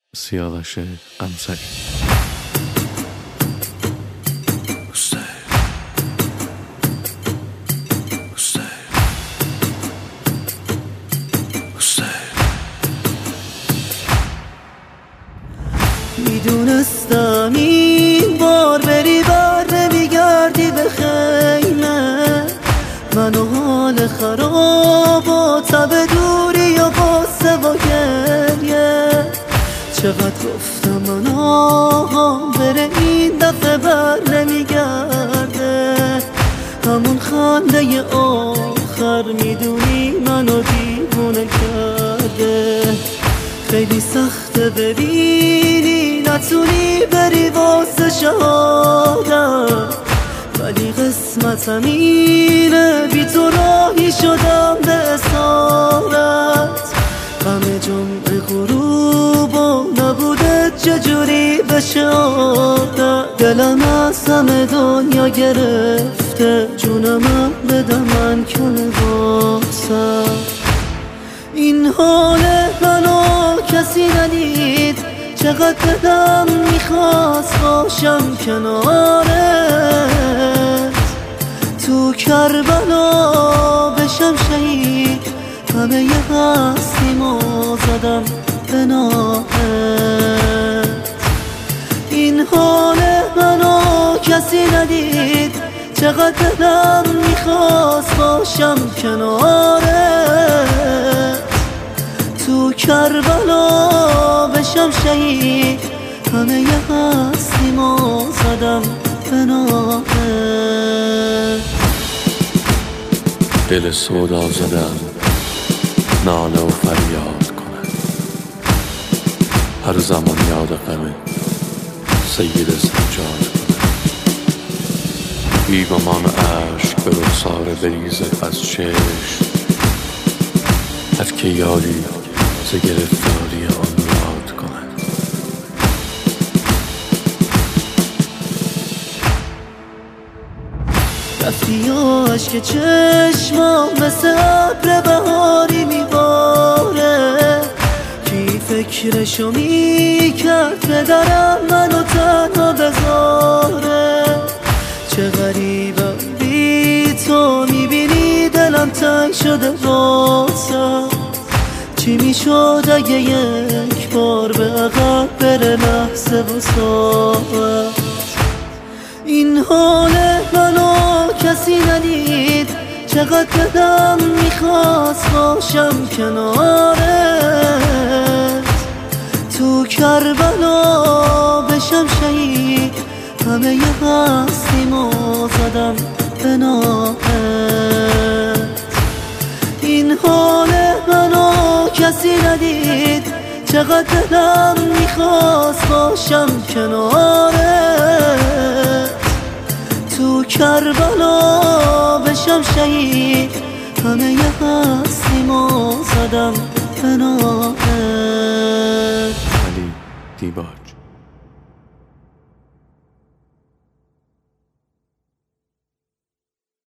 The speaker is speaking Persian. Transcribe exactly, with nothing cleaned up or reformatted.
سیاوش قمصری. میدونستم این بار بری بر نمیگردی به خیمه، من و حال خراب و تب دوری و غصه و گریه. چقدر گفتم من آهام بره این دفعه بر نمیگرده، همون خنده آخر میدونی منو دیوونه کرده. خیلی سخته ببینی نتونی بری واسه شهادت، ولی قسمتم اینه بی تو راهی شدم به اسارت. غم جمعه غروب و نبوده چجوری بشه عادت، دلم از همه دنیا گرفته، جونم بده من کنه واسه. این حال منو کسی ندید، چقدر دلم میخواست باشم کنارت، تو کربلا بشم شهید، همه ی هستیمو زدم به نامت. این حال منو کسی ندید، چقدر دلم میخواست باشم کنارت، تو کربلا بشم شهید، همه ی هستیمو زدم به نامت. دل سودا زدم ناله و فریاد کنم، هر زمان یاد غم سید سجاد کنم. بی گمان اشک به رخسار بریزد از چشم، هر که یاری ز گرفتاری آن یاد کنم. رفتی و عشق چشمام مثل ابر بهاری میباره، کی فکرشو میکرد پدرم منو تنها بذاره. چه غریبم بی تو میبینی دلم تنگ شده واسه، چی میشد اگه یک بار به عقب بره لحظه و ساعت. این حال منو کسی ندید، چقدر دلم میخواست باشم کنارت، تو کربلا بشم شهید، همه ی هستیمو زدم به نامت. این حال منو کسی ندید، چقدر دلم میخواست باشم کنارت، تو کربلا بشم شهید، همه ی هستیمو زدم به نامت. علی دیباج.